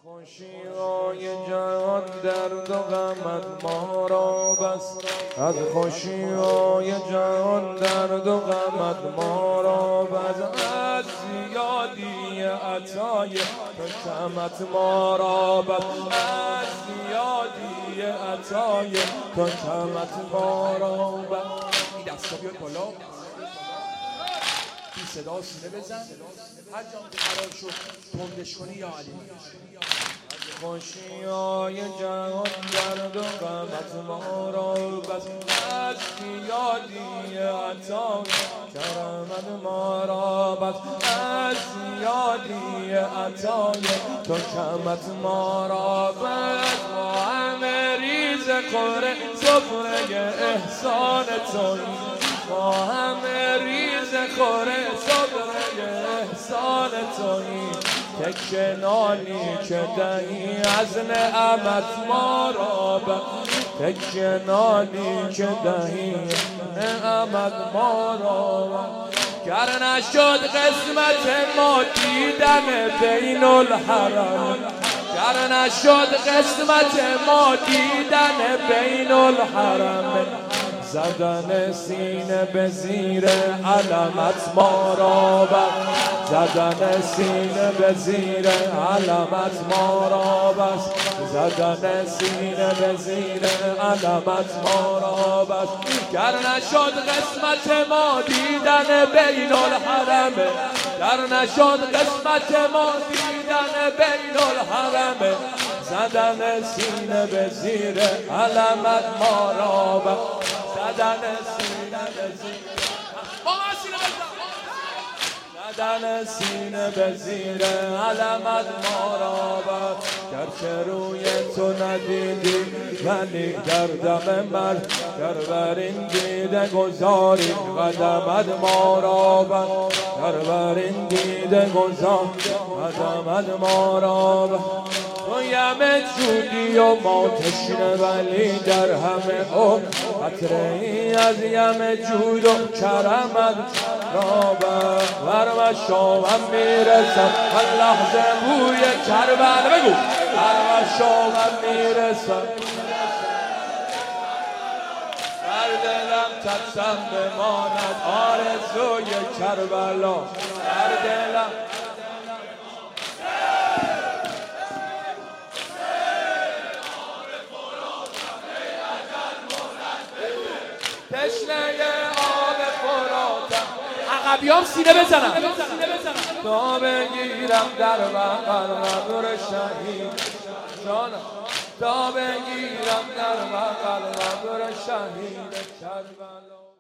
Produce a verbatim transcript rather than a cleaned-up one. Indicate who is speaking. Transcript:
Speaker 1: خوشی‌های جهان درد و غمت ما را بس، از خوشی‌های جهان درد و غمت ما را بس، از زیادی عطای تو کمت ما را بس، از زیادی عطای تو کمت ما را بس.
Speaker 2: این دستا بیاد بالا، بی صدا سینه بزن، هر جا که قرار شد تندش کنی یا علی.
Speaker 1: خوشی‌های جهان درد و غمت ما را بس، از زیادی عطای کرمت ما را بس، از زیادی عطای تو کمت ما را بس. ما همه ریز خوره سفره احسان تویی، ما همه ریز خوره سفره احسان تویی، تکه نانی که دهی از نعمت ما را بس، تکه نانی که دهی نعمت ما را بس. گر نشد قسمت ما دیدن بین الحرم، گر نشد قسمت ما دیدن بین الحرم، زدن سینه به زیر علمت ما را بس، زدن سینه به زیر علمت ما را بس، زدن سینه به زیر علمت ما را بس. گر نشد قسمت ما دیدن بین الحرم، گر نشد قسمت ما دیدن بین الحرم، زدن سینه به زیر علمت ما را بس، زدن سینه به زیر زدن سینه به زیر علمت ما را بس. گرچه روی تو ندیدی ولی در دم مرد، گر بر این دیده گذاری قدمت ما را بس، گر بر این دیده گذاری قدمت ما را بس. تو یم جودی و ما تشنه ولی در همه عمر قطره ای از یم جود و کرمت را بس. بر مشامم میرسم هر لحظه بوی کربلا، بگو بر مشامم میرسم در دلم ترسم بماند آرزوی کربلا، در دلم تشنه آب فراتم. عقبیام سینه بزنم تا بگیرم در بغل قبر شهید جانم، تا بگیرم در بغل قبر شهید کربلا.